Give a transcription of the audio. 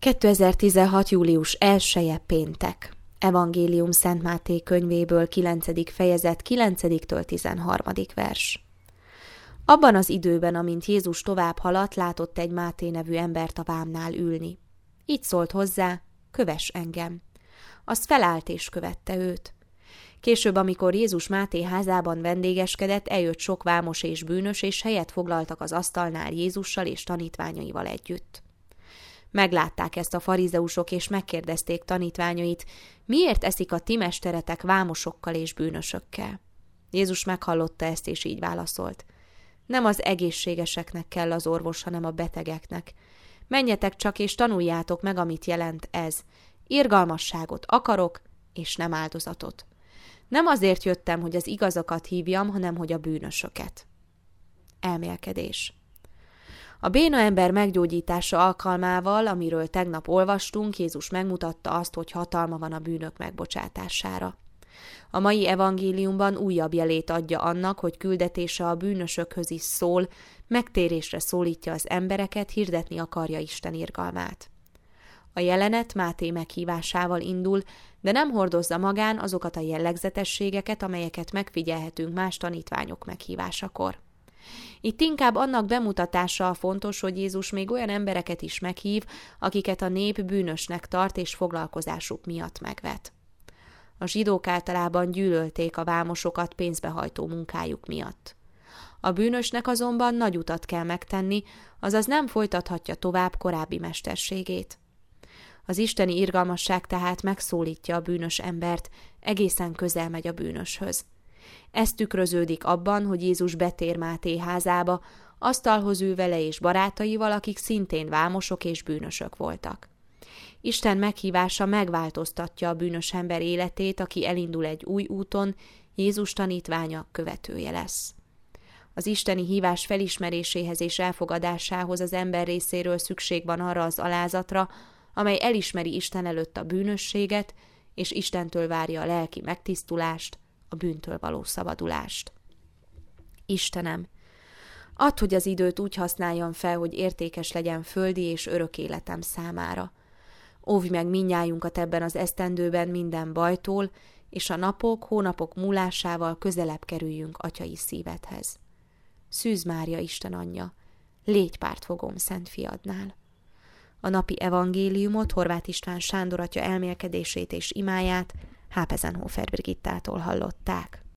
2016. július 1-e péntek. Evangélium Szent Máté könyvéből 9. fejezet 9-től 13. vers. Abban az időben, amint Jézus tovább haladt, látott egy Máté nevű embert a vámnál ülni. Így szólt hozzá: kövess engem. Az felállt és követte őt. Később, amikor Jézus Máté házában vendégeskedett, eljött sok vámos és bűnös, és helyet foglaltak az asztalnál Jézussal és tanítványaival együtt. Meglátták ezt a farizeusok, és megkérdezték tanítványait: miért eszik a ti mesteretek vámosokkal és bűnösökkel? Jézus meghallotta ezt, és így válaszolt: nem az egészségeseknek kell az orvos, hanem a betegeknek. Menjetek csak, és tanuljátok meg, amit jelent ez. Irgalmasságot akarok, és nem áldozatot. Nem azért jöttem, hogy az igazakat hívjam, hanem hogy a bűnösöket. Elmélkedés. A béna ember meggyógyítása alkalmával, amiről tegnap olvastunk, Jézus megmutatta azt, hogy hatalma van a bűnök megbocsátására. A mai evangéliumban újabb jelét adja annak, hogy küldetése a bűnösökhöz is szól, megtérésre szólítja az embereket, hirdetni akarja Isten irgalmát. A jelenet Máté meghívásával indul, de nem hordozza magán azokat a jellegzetességeket, amelyeket megfigyelhetünk más tanítványok meghívásakor. Itt inkább annak bemutatása a fontos, hogy Jézus még olyan embereket is meghív, akiket a nép bűnösnek tart és foglalkozásuk miatt megvet. A zsidók általában gyűlölték a vámosokat pénzbehajtó munkájuk miatt. A bűnösnek azonban nagy utat kell megtenni, azaz nem folytathatja tovább korábbi mesterségét. Az isteni irgalmasság tehát megszólítja a bűnös embert, egészen közel megy a bűnöshöz. Ez tükröződik abban, hogy Jézus betér Máté házába, asztalhoz ül vele és barátaival, akik szintén vámosok és bűnösök voltak. Isten meghívása megváltoztatja a bűnös ember életét, aki elindul egy új úton, Jézus tanítványa, követője lesz. Az isteni hívás felismeréséhez és elfogadásához az ember részéről szükség van arra az alázatra, amely elismeri Isten előtt a bűnösséget, és Istentől várja a lelki megtisztulást, a bűntől való szabadulást. Istenem, add, hogy az időt úgy használjam fel, hogy értékes legyen földi és örök életem számára. Óvj meg mindnyájunkat ebben az esztendőben minden bajtól, és a napok, hónapok múlásával közelebb kerüljünk atyai szívedhez. Szűz Mária, Isten anyja, légy pártfogóm Szent Fiadnál. A napi evangéliumot Horváth István Sándor atya elmélkedését és imáját Hápezenhofer Brigittától hallották.